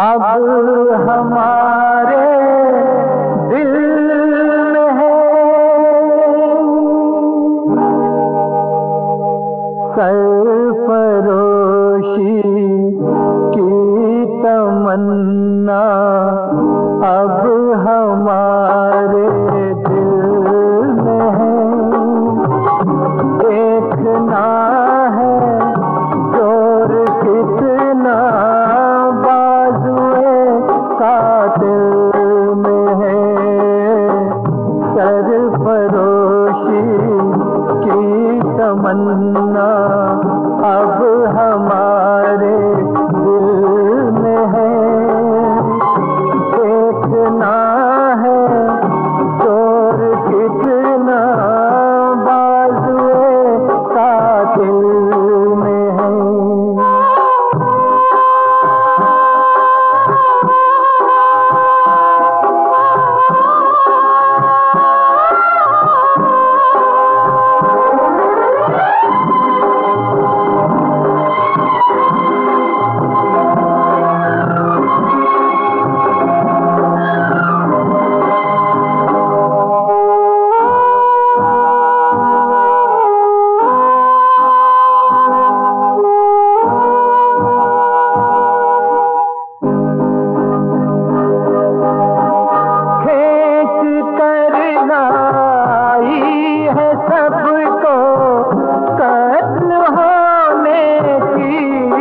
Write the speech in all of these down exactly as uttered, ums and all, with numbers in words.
अब हमारे दिल में है सरफरोशी की तमन्ना। अब हमारे दिल में है देखना है जोर कितना बाजुए कातिल में है। सरफरोशी की तमन्ना अब हमारे दिल में है देखना है जोर कितना बाजुए कातिल में है। सबको कत्ल होने की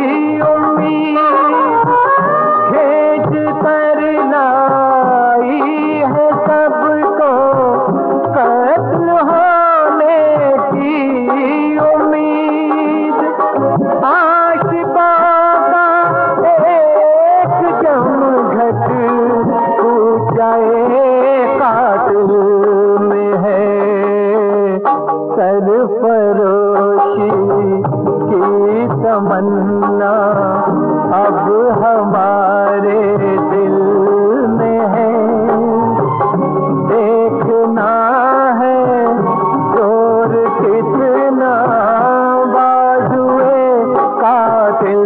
उम्मीद खेच कर लाई है सबको कत्ल होने की उम्मीद। आशिकों का एक जमघट टूट जाए कातिल में है। सरफरोशी की तमन्ना अब हमारे दिल में है देखना है जोर कितना बाजुए कातिल